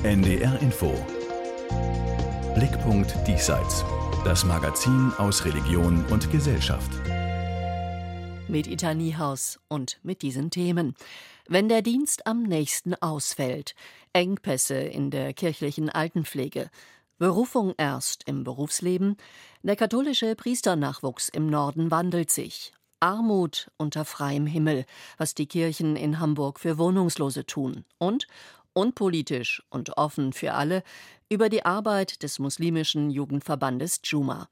NDR Info. Blickpunkt Diesseits. Das Magazin aus Religion und Gesellschaft. Mit Ita Niehaus und mit diesen Themen. Wenn der Dienst am nächsten ausfällt, Engpässe in der kirchlichen Altenpflege, Berufung erst im Berufsleben, der katholische Priesternachwuchs im Norden wandelt sich, Armut unter freiem Himmel, was die Kirchen in Hamburg für Wohnungslose tun und unpolitisch und offen für alle über die Arbeit des muslimischen Jugendverbandes Juma.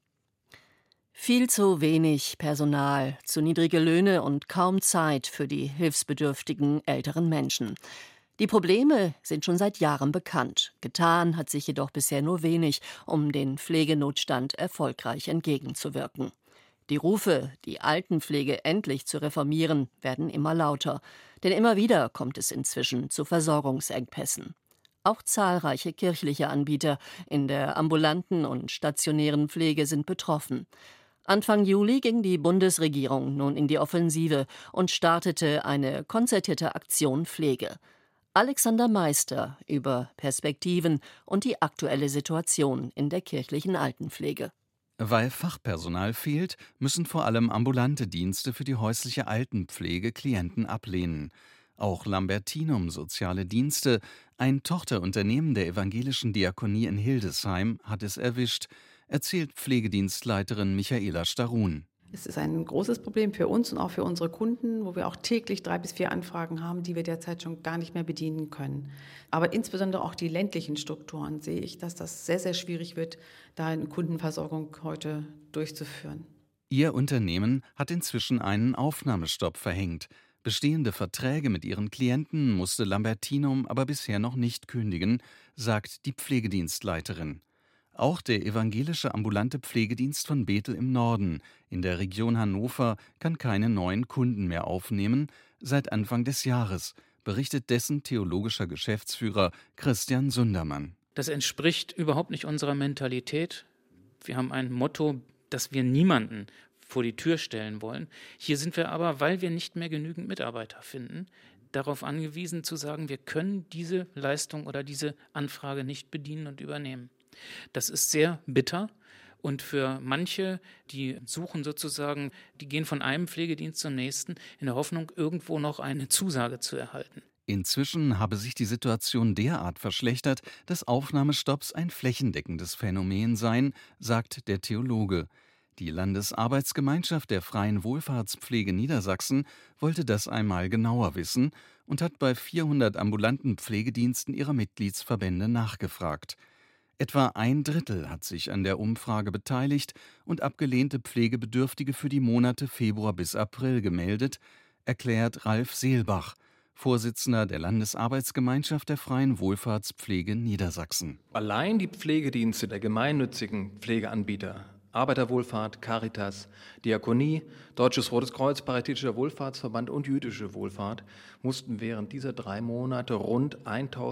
Viel zu wenig Personal, zu niedrige Löhne und kaum Zeit für die hilfsbedürftigen älteren Menschen. Die Probleme sind schon seit Jahren bekannt. Getan hat sich jedoch bisher nur wenig, um den Pflegenotstand erfolgreich entgegenzuwirken. Die Rufe, die Altenpflege endlich zu reformieren, werden immer lauter. Denn immer wieder kommt es inzwischen zu Versorgungsengpässen. Auch zahlreiche kirchliche Anbieter in der ambulanten und stationären Pflege sind betroffen. Anfang Juli ging die Bundesregierung nun in die Offensive und startete eine konzertierte Aktion Pflege. Alexander Meister über Perspektiven und die aktuelle Situation in der kirchlichen Altenpflege. Weil Fachpersonal fehlt, müssen vor allem ambulante Dienste für die häusliche Altenpflege Klienten ablehnen. Auch Lambertinum Soziale Dienste, ein Tochterunternehmen der evangelischen Diakonie in Hildesheim, hat es erwischt, erzählt Pflegedienstleiterin Michaela Starun. Es ist ein großes Problem für uns und auch für unsere Kunden, wo wir auch täglich 3 bis 4 Anfragen haben, die wir derzeit schon gar nicht mehr bedienen können. Aber insbesondere auch die ländlichen Strukturen sehe ich, dass das sehr, sehr schwierig wird, da eine Kundenversorgung heute durchzuführen. Ihr Unternehmen hat inzwischen einen Aufnahmestopp verhängt. Bestehende Verträge mit ihren Klienten musste Lambertinum aber bisher noch nicht kündigen, sagt die Pflegedienstleiterin. Auch der evangelische ambulante Pflegedienst von Bethel im Norden in der Region Hannover kann keine neuen Kunden mehr aufnehmen, seit Anfang des Jahres, berichtet dessen theologischer Geschäftsführer Christian Sundermann. Das entspricht überhaupt nicht unserer Mentalität. Wir haben ein Motto, dass wir niemanden vor die Tür stellen wollen. Hier sind wir aber, weil wir nicht mehr genügend Mitarbeiter finden, darauf angewiesen zu sagen, wir können diese Leistung oder diese Anfrage nicht bedienen und übernehmen. Das ist sehr bitter und für manche, die suchen sozusagen, die gehen von einem Pflegedienst zum nächsten in der Hoffnung, irgendwo noch eine Zusage zu erhalten. Inzwischen habe sich die Situation derart verschlechtert, dass Aufnahmestopps ein flächendeckendes Phänomen seien, sagt der Theologe. Die Landesarbeitsgemeinschaft der Freien Wohlfahrtspflege Niedersachsen wollte das einmal genauer wissen und hat bei 400 ambulanten Pflegediensten ihrer Mitgliedsverbände nachgefragt. Etwa 1/3 hat sich an der Umfrage beteiligt und abgelehnte Pflegebedürftige für die Monate Februar bis April gemeldet, erklärt Ralf Seelbach, Vorsitzender der Landesarbeitsgemeinschaft der Freien Wohlfahrtspflege Niedersachsen. Allein die Pflegedienste der gemeinnützigen Pflegeanbieter Arbeiterwohlfahrt, Caritas, Diakonie, Deutsches Rotes Kreuz, Paritätischer Wohlfahrtsverband und Jüdische Wohlfahrt mussten während dieser 3 Monate rund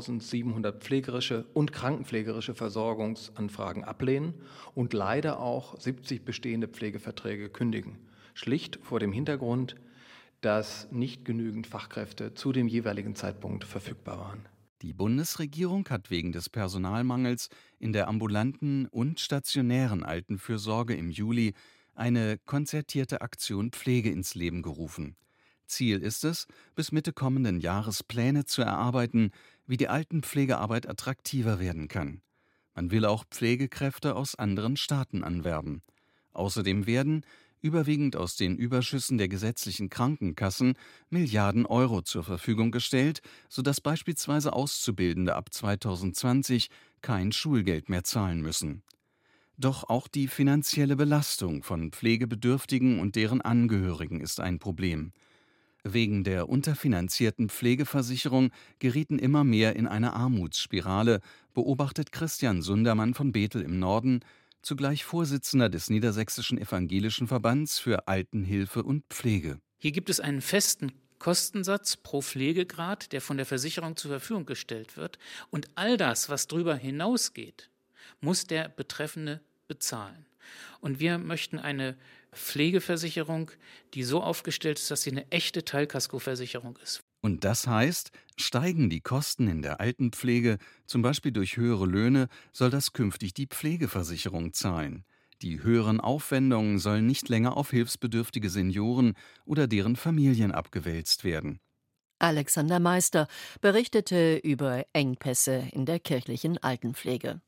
1700 pflegerische und krankenpflegerische Versorgungsanfragen ablehnen und leider auch 70 bestehende Pflegeverträge kündigen. Schlicht vor dem Hintergrund, dass nicht genügend Fachkräfte zu dem jeweiligen Zeitpunkt verfügbar waren. Die Bundesregierung hat wegen des Personalmangels in der ambulanten und stationären Altenfürsorge im Juli eine konzertierte Aktion Pflege ins Leben gerufen. Ziel ist es, bis Mitte kommenden Jahres Pläne zu erarbeiten, wie die Altenpflegearbeit attraktiver werden kann. Man will auch Pflegekräfte aus anderen Staaten anwerben. Außerdem werden, überwiegend aus den Überschüssen der gesetzlichen Krankenkassen, Milliarden Euro zur Verfügung gestellt, sodass beispielsweise Auszubildende ab 2020 kein Schulgeld mehr zahlen müssen. Doch auch die finanzielle Belastung von Pflegebedürftigen und deren Angehörigen ist ein Problem. Wegen der unterfinanzierten Pflegeversicherung gerieten immer mehr in eine Armutsspirale, beobachtet Christian Sundermann von Bethel im Norden, zugleich Vorsitzender des Niedersächsischen Evangelischen Verbands für Altenhilfe und Pflege. Hier gibt es einen festen Kostensatz pro Pflegegrad, der von der Versicherung zur Verfügung gestellt wird. Und all das, was darüber hinausgeht, muss der Betreffende bezahlen. Und wir möchten eine Pflegeversicherung, die so aufgestellt ist, dass sie eine echte Teilkaskoversicherung ist. Und das heißt, steigen die Kosten in der Altenpflege, zum Beispiel durch höhere Löhne, soll das künftig die Pflegeversicherung zahlen. Die höheren Aufwendungen sollen nicht länger auf hilfsbedürftige Senioren oder deren Familien abgewälzt werden. Alexander Meister berichtete über Engpässe in der kirchlichen Altenpflege.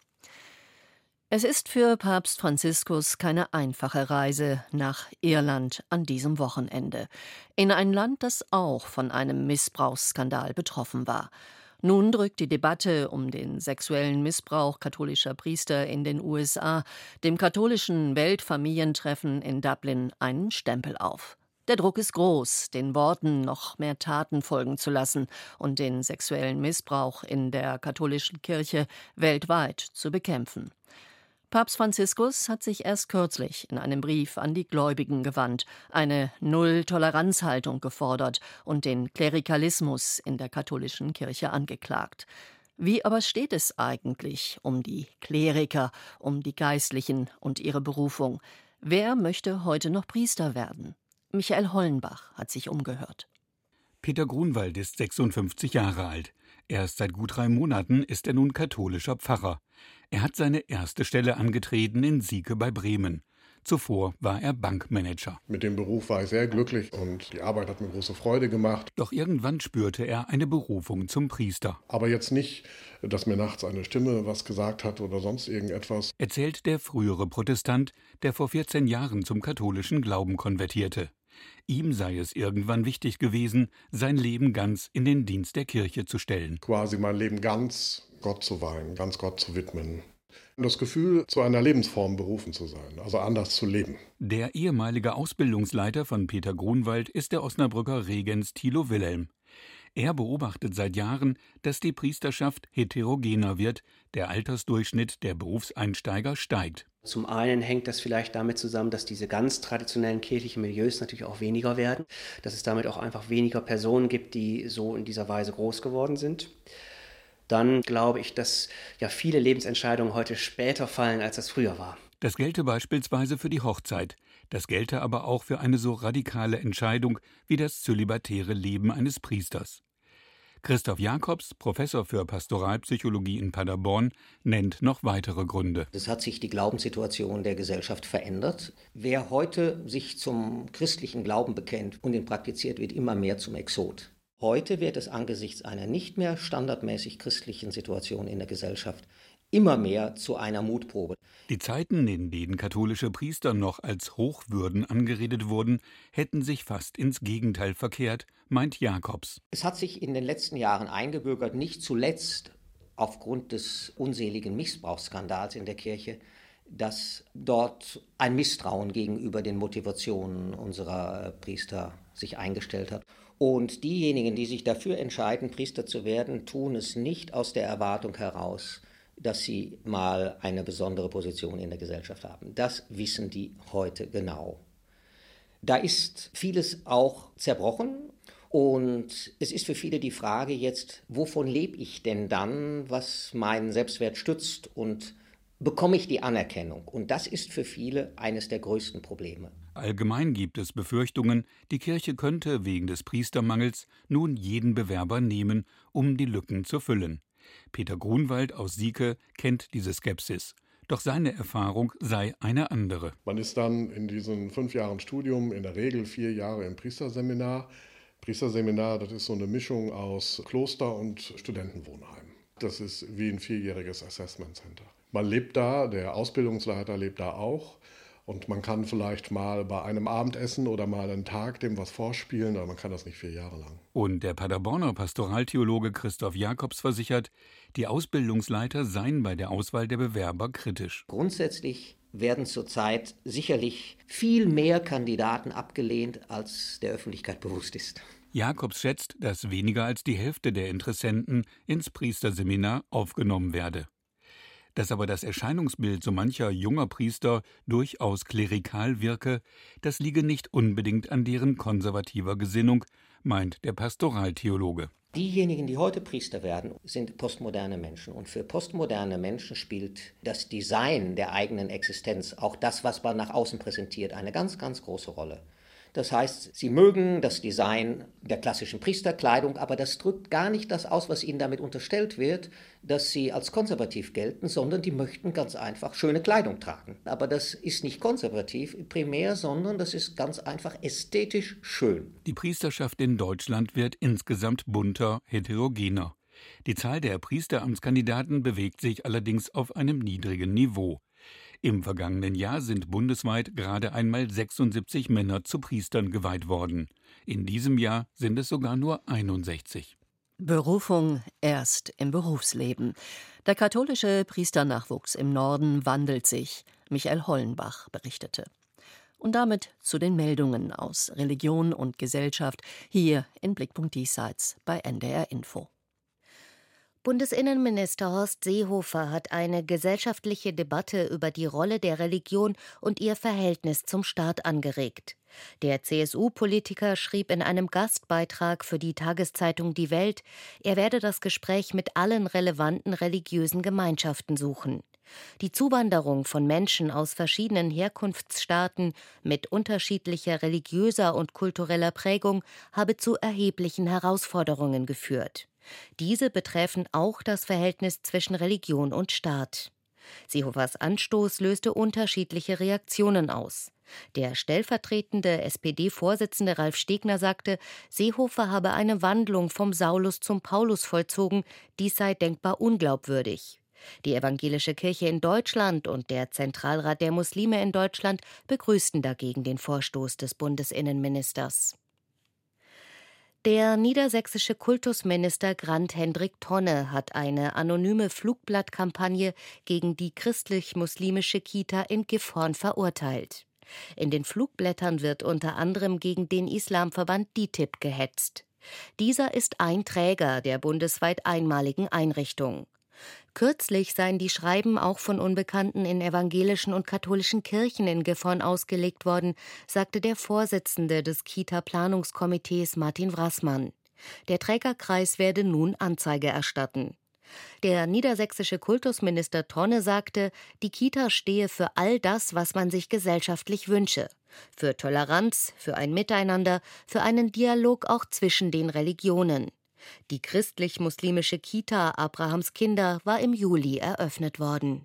Es ist für Papst Franziskus keine einfache Reise nach Irland an diesem Wochenende. In ein Land, das auch von einem Missbrauchsskandal betroffen war. Nun drückt die Debatte um den sexuellen Missbrauch katholischer Priester in den USA dem katholischen Weltfamilientreffen in Dublin einen Stempel auf. Der Druck ist groß, den Worten noch mehr Taten folgen zu lassen und den sexuellen Missbrauch in der katholischen Kirche weltweit zu bekämpfen. Papst Franziskus hat sich erst kürzlich in einem Brief an die Gläubigen gewandt, eine Null-Toleranz-Haltung gefordert und den Klerikalismus in der katholischen Kirche angeklagt. Wie aber steht es eigentlich um die Kleriker, um die Geistlichen und ihre Berufung? Wer möchte heute noch Priester werden? Michael Hollenbach hat sich umgehört. Peter Grunwald ist 56 Jahre alt. Erst seit gut 3 Monaten ist er nun katholischer Pfarrer. Er hat seine erste Stelle angetreten in Sieke bei Bremen. Zuvor war er Bankmanager. Mit dem Beruf war ich sehr glücklich und die Arbeit hat mir große Freude gemacht. Doch irgendwann spürte er eine Berufung zum Priester. Aber jetzt nicht, dass mir nachts eine Stimme was gesagt hat oder sonst irgendetwas. Erzählt der frühere Protestant, der vor 14 Jahren zum katholischen Glauben konvertierte. Ihm sei es irgendwann wichtig gewesen, sein Leben ganz in den Dienst der Kirche zu stellen. Quasi mein Leben ganz Gott zu weihen, ganz Gott zu widmen. Und das Gefühl, zu einer Lebensform berufen zu sein, also anders zu leben. Der ehemalige Ausbildungsleiter von Peter Grunwald ist der Osnabrücker Regens Thilo Wilhelm. Er beobachtet seit Jahren, dass die Priesterschaft heterogener wird, der Altersdurchschnitt der Berufseinsteiger steigt. Zum einen hängt das vielleicht damit zusammen, dass diese ganz traditionellen kirchlichen Milieus natürlich auch weniger werden, dass es damit auch einfach weniger Personen gibt, die so in dieser Weise groß geworden sind. Dann glaube ich, dass ja viele Lebensentscheidungen heute später fallen, als das früher war. Das gelte beispielsweise für die Hochzeit. Das gelte aber auch für eine so radikale Entscheidung wie das zölibatäre Leben eines Priesters. Christoph Jakobs, Professor für Pastoralpsychologie in Paderborn, nennt noch weitere Gründe. Es hat sich die Glaubenssituation der Gesellschaft verändert. Wer heute sich zum christlichen Glauben bekennt und ihn praktiziert, wird immer mehr zum Exot. Heute wird es angesichts einer nicht mehr standardmäßig christlichen Situation in der Gesellschaft immer mehr zu einer Mutprobe. Die Zeiten, in denen katholische Priester noch als Hochwürden angeredet wurden, hätten sich fast ins Gegenteil verkehrt, meint Jakobs. Es hat sich in den letzten Jahren eingebürgert, nicht zuletzt aufgrund des unseligen Missbrauchsskandals in der Kirche, dass dort ein Misstrauen gegenüber den Motivationen unserer Priester sich eingestellt hat. Und diejenigen, die sich dafür entscheiden, Priester zu werden, tun es nicht aus der Erwartung heraus, dass sie mal eine besondere Position in der Gesellschaft haben. Das wissen die heute genau. Da ist vieles auch zerbrochen und es ist für viele die Frage jetzt, wovon lebe ich denn dann, was meinen Selbstwert stützt und bekomme ich die Anerkennung? Und das ist für viele eines der größten Probleme. Allgemein gibt es Befürchtungen, die Kirche könnte wegen des Priestermangels nun jeden Bewerber nehmen, um die Lücken zu füllen. Peter Grunwald aus Sieke kennt diese Skepsis. Doch seine Erfahrung sei eine andere. Man ist dann in diesen 5 Jahren Studium in der Regel 4 Jahre im Priesterseminar. Priesterseminar, das ist so eine Mischung aus Kloster und Studentenwohnheim. Das ist wie ein 4-jähriges Assessment Center. Man lebt da, der Ausbildungsleiter lebt da auch. Und man kann vielleicht mal bei einem Abendessen oder mal einen Tag dem was vorspielen, aber man kann das nicht 4 Jahre lang. Und der Paderborner Pastoraltheologe Christoph Jakobs versichert, die Ausbildungsleiter seien bei der Auswahl der Bewerber kritisch. Grundsätzlich werden zurzeit sicherlich viel mehr Kandidaten abgelehnt, als der Öffentlichkeit bewusst ist. Jakobs schätzt, dass weniger als die Hälfte der Interessenten ins Priesterseminar aufgenommen werde. Dass aber das Erscheinungsbild so mancher junger Priester durchaus klerikal wirke, das liege nicht unbedingt an deren konservativer Gesinnung, meint der Pastoraltheologe. Diejenigen, die heute Priester werden, sind postmoderne Menschen. Und für postmoderne Menschen spielt das Design der eigenen Existenz, auch das, was man nach außen präsentiert, eine ganz, ganz große Rolle. Das heißt, sie mögen das Design der klassischen Priesterkleidung, aber das drückt gar nicht das aus, was ihnen damit unterstellt wird, dass sie als konservativ gelten, sondern die möchten ganz einfach schöne Kleidung tragen. Aber das ist nicht konservativ primär, sondern das ist ganz einfach ästhetisch schön. Die Priesterschaft in Deutschland wird insgesamt bunter, heterogener. Die Zahl der Priesteramtskandidaten bewegt sich allerdings auf einem niedrigen Niveau. Im vergangenen Jahr sind bundesweit gerade einmal 76 Männer zu Priestern geweiht worden. In diesem Jahr sind es sogar nur 61. Berufung erst im Berufsleben. Der katholische Priesternachwuchs im Norden wandelt sich, Michael Hollenbach berichtete. Und damit zu den Meldungen aus Religion und Gesellschaft hier in Blickpunkt Diesseits bei NDR Info. Bundesinnenminister Horst Seehofer hat eine gesellschaftliche Debatte über die Rolle der Religion und ihr Verhältnis zum Staat angeregt. Der CSU-Politiker schrieb in einem Gastbeitrag für die Tageszeitung Die Welt, er werde das Gespräch mit allen relevanten religiösen Gemeinschaften suchen. Die Zuwanderung von Menschen aus verschiedenen Herkunftsstaaten mit unterschiedlicher religiöser und kultureller Prägung habe zu erheblichen Herausforderungen geführt. Diese betreffen auch das Verhältnis zwischen Religion und Staat. Seehofers Anstoß löste unterschiedliche Reaktionen aus. Der stellvertretende SPD-Vorsitzende Ralf Stegner sagte, Seehofer habe eine Wandlung vom Saulus zum Paulus vollzogen, dies sei denkbar unglaubwürdig. Die Evangelische Kirche in Deutschland und der Zentralrat der Muslime in Deutschland begrüßten dagegen den Vorstoß des Bundesinnenministers. Der niedersächsische Kultusminister Grant Hendrik Tonne hat eine anonyme Flugblattkampagne gegen die christlich-muslimische Kita in Gifhorn verurteilt. In den Flugblättern wird unter anderem gegen den Islamverband DİTİB gehetzt. Dieser ist ein Träger der bundesweit einmaligen Einrichtung. Kürzlich seien die Schreiben auch von Unbekannten in evangelischen und katholischen Kirchen in Gifhorn ausgelegt worden, sagte der Vorsitzende des Kita-Planungskomitees Martin Wrassmann. Der Trägerkreis werde nun Anzeige erstatten. Der niedersächsische Kultusminister Tonne sagte, die Kita stehe für all das, was man sich gesellschaftlich wünsche. Für Toleranz, für ein Miteinander, für einen Dialog auch zwischen den Religionen. Die christlich-muslimische Kita Abrahams Kinder war im Juli eröffnet worden.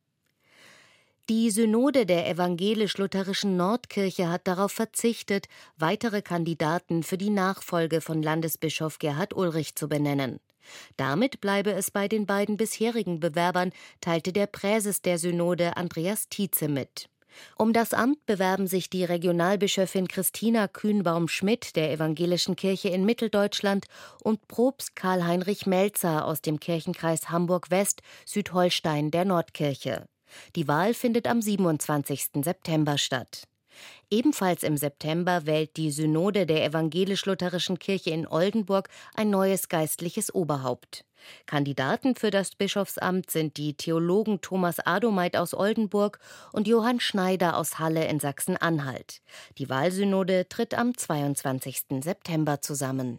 Die Synode der evangelisch-lutherischen Nordkirche hat darauf verzichtet, weitere Kandidaten für die Nachfolge von Landesbischof Gerhard Ulrich zu benennen. Damit bleibe es bei den beiden bisherigen Bewerbern, teilte der Präses der Synode Andreas Tietze mit. Um das Amt bewerben sich die Regionalbischöfin Christina Kühnbaum-Schmidt der Evangelischen Kirche in Mitteldeutschland und Propst Karl-Heinrich Melzer aus dem Kirchenkreis Hamburg-West, Südholstein der Nordkirche. Die Wahl findet am 27. September statt. Ebenfalls im September wählt die Synode der Evangelisch-Lutherischen Kirche in Oldenburg ein neues geistliches Oberhaupt. Kandidaten für das Bischofsamt sind die Theologen Thomas Adomeit aus Oldenburg und Johann Schneider aus Halle in Sachsen-Anhalt. Die Wahlsynode tritt am 22. September zusammen.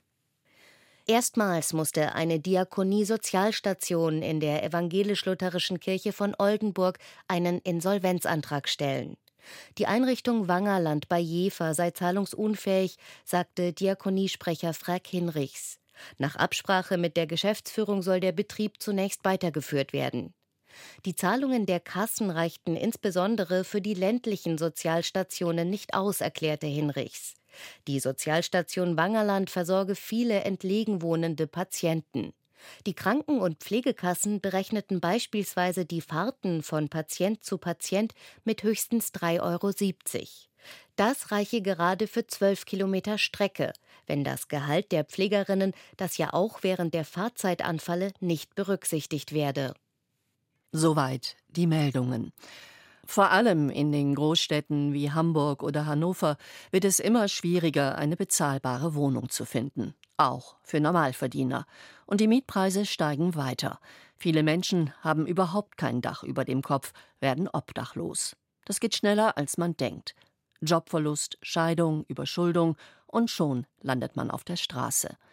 Erstmals musste eine Diakonie-Sozialstation in der Evangelisch-Lutherischen Kirche von Oldenburg einen Insolvenzantrag stellen. Die Einrichtung Wangerland bei Jever sei zahlungsunfähig, sagte Diakoniesprecher Frerk Hinrichs. Nach Absprache mit der Geschäftsführung soll der Betrieb zunächst weitergeführt werden. Die Zahlungen der Kassen reichten insbesondere für die ländlichen Sozialstationen nicht aus, erklärte Hinrichs. Die Sozialstation Wangerland versorge viele entlegen wohnende Patienten. Die Kranken- und Pflegekassen berechneten beispielsweise die Fahrten von Patient zu Patient mit höchstens 3,70 €. Das reiche gerade für 12 Kilometer Strecke, wenn das Gehalt der Pflegerinnen, das ja auch während der Fahrzeit anfalle, nicht berücksichtigt werde. Soweit die Meldungen. Vor allem in den Großstädten wie Hamburg oder Hannover wird es immer schwieriger, eine bezahlbare Wohnung zu finden. Auch für Normalverdiener. Und die Mietpreise steigen weiter. Viele Menschen haben überhaupt kein Dach über dem Kopf, werden obdachlos. Das geht schneller, als man denkt. Jobverlust, Scheidung, Überschuldung und schon landet man auf der Straße.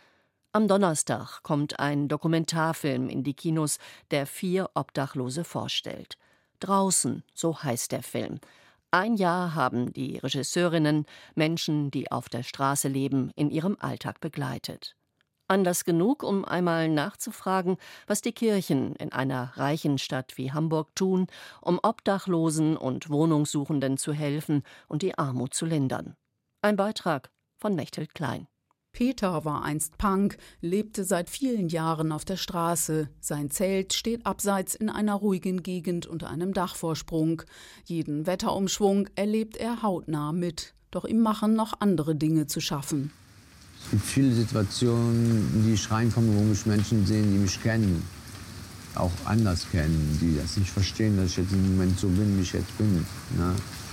Am Donnerstag kommt ein Dokumentarfilm in die Kinos, der 4 Obdachlose vorstellt. Draußen, so heißt der Film. Ein Jahr haben die Regisseurinnen Menschen, die auf der Straße leben, in ihrem Alltag begleitet. Anlass genug, um einmal nachzufragen, was die Kirchen in einer reichen Stadt wie Hamburg tun, um Obdachlosen und Wohnungssuchenden zu helfen und die Armut zu lindern. Ein Beitrag von Mechthild Klein. Peter war einst Punk, lebte seit vielen Jahren auf der Straße. Sein Zelt steht abseits in einer ruhigen Gegend unter einem Dachvorsprung. Jeden Wetterumschwung erlebt er hautnah mit. Doch ihm machen noch andere Dinge zu schaffen. Es gibt viele Situationen, in die ich reinkomme, wo mich Menschen sehen, die mich kennen, auch anders kennen, die das nicht verstehen, dass ich jetzt im Moment so bin, wie ich jetzt bin. Ne?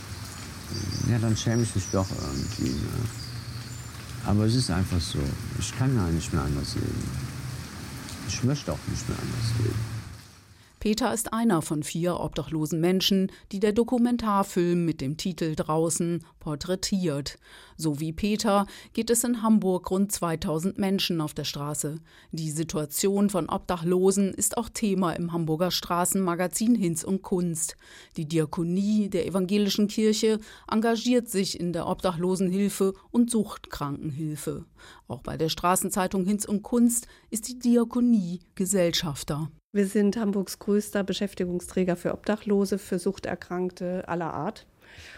Ja, dann schäme ich mich doch irgendwie. Ne? Aber es ist einfach so. Ich kann ja nicht mehr anders leben. Ich möchte auch nicht mehr anders leben. Peter ist einer von 4 obdachlosen Menschen, die der Dokumentarfilm mit dem Titel Draußen porträtiert. So wie Peter geht es in Hamburg rund 2000 Menschen auf der Straße. Die Situation von Obdachlosen ist auch Thema im Hamburger Straßenmagazin Hinz und Kunst. Die Diakonie der evangelischen Kirche engagiert sich in der Obdachlosenhilfe und Suchtkrankenhilfe. Auch bei der Straßenzeitung Hinz und Kunst ist die Diakonie Gesellschafter. Wir sind Hamburgs größter Beschäftigungsträger für Obdachlose, für Suchterkrankte aller Art.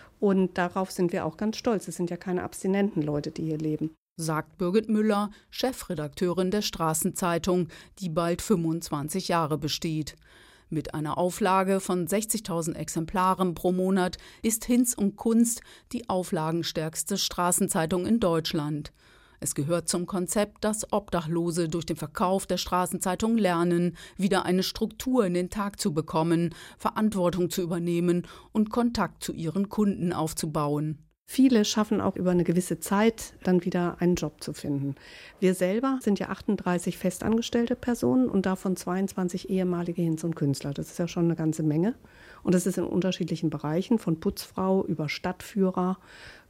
Und darauf sind wir auch ganz stolz. Es sind ja keine abstinenten Leute, die hier leben. Sagt Birgit Müller, Chefredakteurin der Straßenzeitung, die bald 25 Jahre besteht. Mit einer Auflage von 60.000 Exemplaren pro Monat ist Hinz und Kunst die auflagenstärkste Straßenzeitung in Deutschland. Es gehört zum Konzept, dass Obdachlose durch den Verkauf der Straßenzeitung lernen, wieder eine Struktur in den Tag zu bekommen, Verantwortung zu übernehmen und Kontakt zu ihren Kunden aufzubauen. Viele schaffen auch über eine gewisse Zeit dann wieder einen Job zu finden. Wir selber sind ja 38 festangestellte Personen und davon 22 ehemalige Hinz- und Künstler. Das ist ja schon eine ganze Menge. Und das ist in unterschiedlichen Bereichen, von Putzfrau über Stadtführer,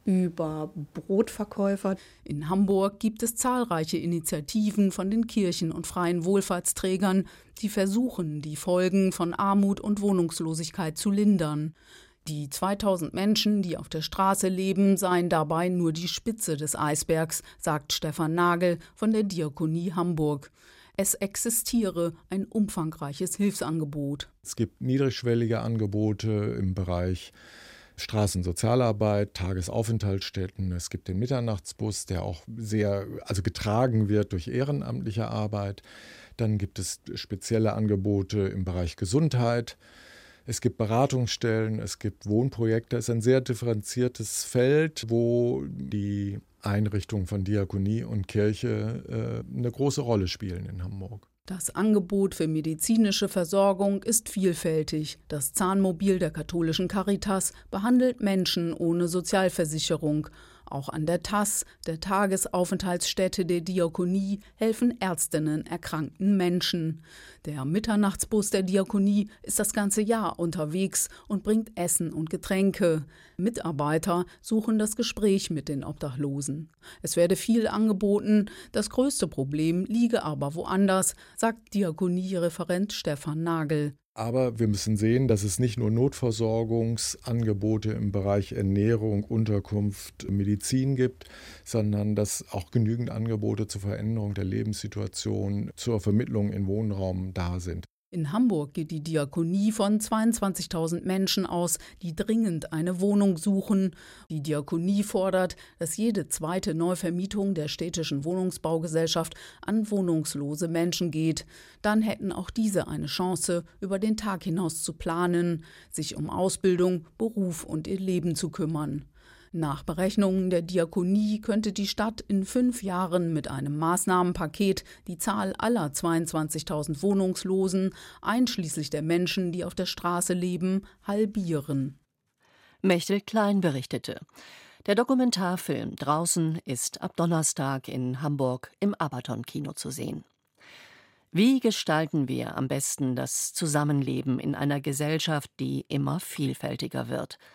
über Brotverkäufer. In Hamburg gibt es zahlreiche Initiativen von den Kirchen und freien Wohlfahrtsträgern, die versuchen, die Folgen von Armut und Wohnungslosigkeit zu lindern. Die 2000 Menschen, die auf der Straße leben, seien dabei nur die Spitze des Eisbergs, sagt Stefan Nagel von der Diakonie Hamburg. Es existiere ein umfangreiches Hilfsangebot. Es gibt niedrigschwellige Angebote im Bereich Straßensozialarbeit, Tagesaufenthaltsstätten. Es gibt den Mitternachtsbus, der auch sehr getragen wird durch ehrenamtliche Arbeit. Dann gibt es spezielle Angebote im Bereich Gesundheit. Es gibt Beratungsstellen, es gibt Wohnprojekte. Es ist ein sehr differenziertes Feld, wo die Einrichtungen von Diakonie und Kirche eine große Rolle spielen in Hamburg. Das Angebot für medizinische Versorgung ist vielfältig. Das Zahnmobil der katholischen Caritas behandelt Menschen ohne Sozialversicherung. Auch an der TAS, der Tagesaufenthaltsstätte der Diakonie, helfen Ärztinnen erkrankten Menschen. Der Mitternachtsbus der Diakonie ist das ganze Jahr unterwegs und bringt Essen und Getränke. Mitarbeiter suchen das Gespräch mit den Obdachlosen. Es werde viel angeboten, das größte Problem liege aber woanders, sagt Diakonie-Referent Stefan Nagel. Aber wir müssen sehen, dass es nicht nur Notversorgungsangebote im Bereich Ernährung, Unterkunft, Medizin gibt, sondern dass auch genügend Angebote zur Veränderung der Lebenssituation, zur Vermittlung in Wohnraum da sind. In Hamburg geht die Diakonie von 22.000 Menschen aus, die dringend eine Wohnung suchen. Die Diakonie fordert, dass jede zweite Neuvermietung der städtischen Wohnungsbaugesellschaft an wohnungslose Menschen geht. Dann hätten auch diese eine Chance, über den Tag hinaus zu planen, sich um Ausbildung, Beruf und ihr Leben zu kümmern. Nach Berechnungen der Diakonie könnte die Stadt in 5 Jahren mit einem Maßnahmenpaket die Zahl aller 22.000 Wohnungslosen, einschließlich der Menschen, die auf der Straße leben, halbieren. Mechthild Klein berichtete. Der Dokumentarfilm Draußen ist ab Donnerstag in Hamburg im Abaton-Kino zu sehen. Wie gestalten wir am besten das Zusammenleben in einer Gesellschaft, die immer vielfältiger wird?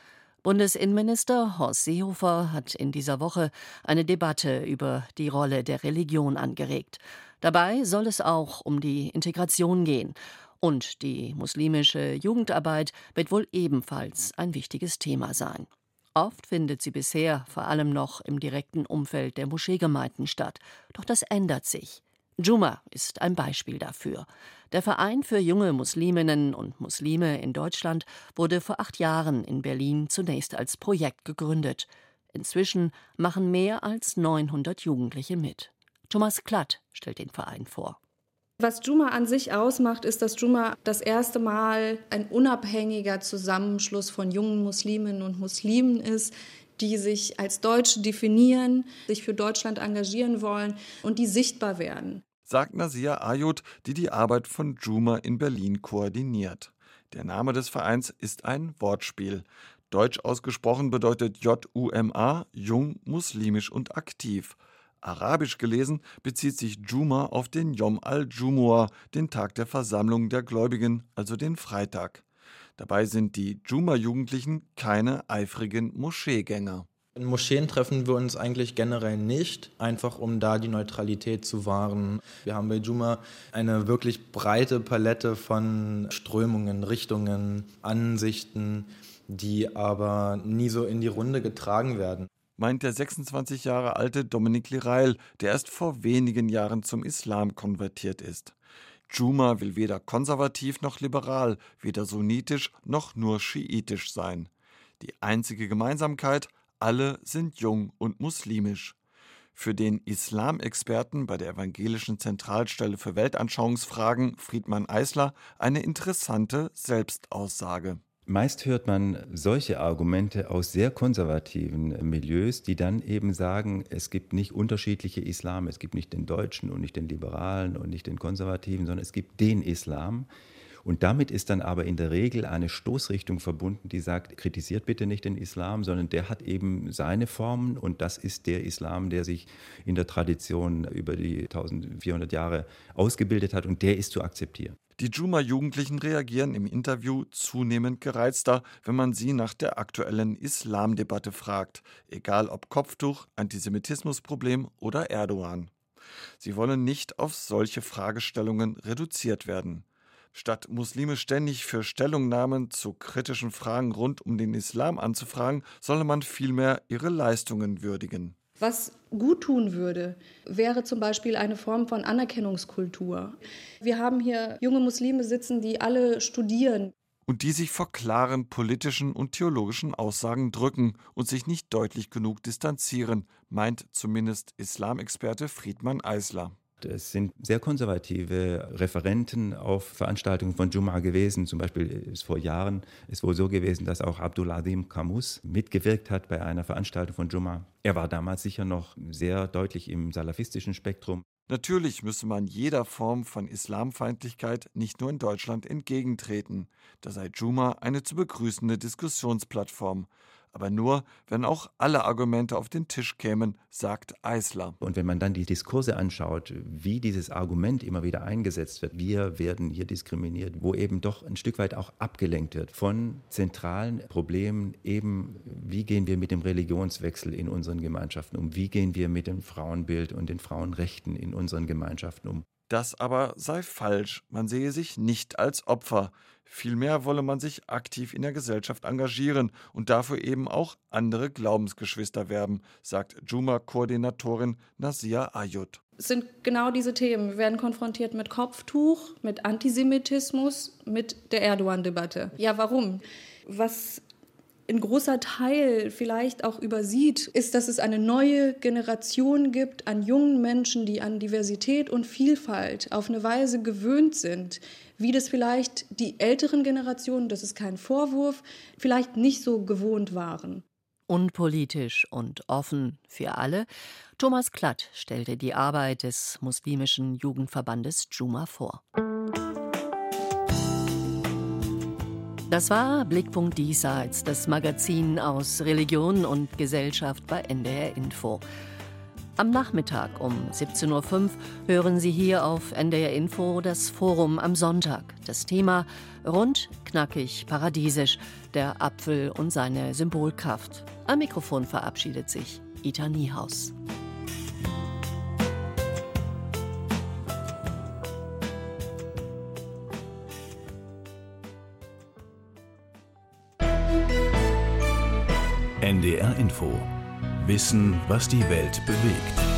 Bundesinnenminister Horst Seehofer hat in dieser Woche eine Debatte über die Rolle der Religion angeregt. Dabei soll es auch um die Integration gehen. Und die muslimische Jugendarbeit wird wohl ebenfalls ein wichtiges Thema sein. Oft findet sie bisher vor allem noch im direkten Umfeld der Moscheegemeinden statt. Doch das ändert sich. Juma ist ein Beispiel dafür. Der Verein für junge Musliminnen und Muslime in Deutschland wurde vor 8 Jahren in Berlin zunächst als Projekt gegründet. Inzwischen machen mehr als 900 Jugendliche mit. Thomas Klatt stellt den Verein vor. Was Juma an sich ausmacht, ist, dass Juma das erste Mal ein unabhängiger Zusammenschluss von jungen Musliminnen und Muslimen ist, die sich als Deutsche definieren, sich für Deutschland engagieren wollen und die sichtbar werden. Sagt Nazia Ayut, die die Arbeit von Juma in Berlin koordiniert. Der Name des Vereins ist ein Wortspiel. Deutsch ausgesprochen bedeutet Juma, jung, muslimisch und aktiv. Arabisch gelesen bezieht sich Juma auf den Yom al-Jumu'ah, den Tag der Versammlung der Gläubigen, also den Freitag. Dabei sind die Juma-Jugendlichen keine eifrigen Moscheegänger. In Moscheen treffen wir uns eigentlich generell nicht, einfach um da die Neutralität zu wahren. Wir haben bei Juma eine wirklich breite Palette von Strömungen, Richtungen, Ansichten, die aber nie so in die Runde getragen werden. Meint der 26 Jahre alte Dominik Lireil, der erst vor wenigen Jahren zum Islam konvertiert ist. Juma will weder konservativ noch liberal, weder sunnitisch noch nur schiitisch sein. Die einzige Gemeinsamkeit: alle sind jung und muslimisch. Für den Islamexperten bei der Evangelischen Zentralstelle für Weltanschauungsfragen, Friedmann Eisler, eine interessante Selbstaussage. Meist hört man solche Argumente aus sehr konservativen Milieus, die dann eben sagen, es gibt nicht unterschiedliche Islam, es gibt nicht den Deutschen und nicht den Liberalen und nicht den Konservativen, sondern es gibt den Islam. Und damit ist dann aber in der Regel eine Stoßrichtung verbunden, die sagt, kritisiert bitte nicht den Islam, sondern der hat eben seine Formen und das ist der Islam, der sich in der Tradition über die 1400 Jahre ausgebildet hat und der ist zu akzeptieren. Die Juma-Jugendlichen reagieren im Interview zunehmend gereizter, wenn man sie nach der aktuellen Islamdebatte fragt, egal ob Kopftuch, Antisemitismusproblem oder Erdogan. Sie wollen nicht auf solche Fragestellungen reduziert werden. Statt Muslime ständig für Stellungnahmen zu kritischen Fragen rund um den Islam anzufragen, solle man vielmehr ihre Leistungen würdigen. Was gut tun würde, wäre zum Beispiel eine Form von Anerkennungskultur. Wir haben hier junge Muslime sitzen, die alle studieren. Und die sich vor klaren politischen und theologischen Aussagen drücken und sich nicht deutlich genug distanzieren, meint zumindest Islamexperte Friedmann Eisler. Es sind sehr konservative Referenten auf Veranstaltungen von Juma gewesen. Zum Beispiel ist vor Jahren wohl so gewesen, dass auch Abdul Azim Qamus mitgewirkt hat bei einer Veranstaltung von Juma. Er war damals sicher noch sehr deutlich im salafistischen Spektrum. Natürlich müsse man jeder Form von Islamfeindlichkeit nicht nur in Deutschland entgegentreten. Da sei Juma eine zu begrüßende Diskussionsplattform. Aber nur, wenn auch alle Argumente auf den Tisch kämen, sagt Eisler. Und wenn man dann die Diskurse anschaut, wie dieses Argument immer wieder eingesetzt wird, wir werden hier diskriminiert, wo eben doch ein Stück weit auch abgelenkt wird von zentralen Problemen, eben wie gehen wir mit dem Religionswechsel in unseren Gemeinschaften um, wie gehen wir mit dem Frauenbild und den Frauenrechten in unseren Gemeinschaften um. Das aber sei falsch, man sehe sich nicht als Opfer. Vielmehr wolle man sich aktiv in der Gesellschaft engagieren und dafür eben auch andere Glaubensgeschwister werben, sagt Juma-Koordinatorin Nazia Ayut. Es sind genau diese Themen. Wir werden konfrontiert mit Kopftuch, mit Antisemitismus, mit der Erdogan-Debatte. Ja, warum? Was ein großer Teil vielleicht auch übersieht, ist, dass es eine neue Generation gibt an jungen Menschen, die an Diversität und Vielfalt auf eine Weise gewöhnt sind, wie das vielleicht die älteren Generationen, das ist kein Vorwurf, vielleicht nicht so gewohnt waren. Unpolitisch und offen für alle. Thomas Klatt stellte die Arbeit des muslimischen Jugendverbandes Juma vor. Das war Blickpunkt Diesseits, das Magazin aus Religion und Gesellschaft bei NDR Info. Am Nachmittag um 17.05 Uhr hören Sie hier auf NDR Info das Forum am Sonntag. Das Thema rund, knackig, paradiesisch. der Apfel und seine Symbolkraft. Am Mikrofon verabschiedet sich Ita Niehaus. NDR Info. Wissen, was die Welt bewegt.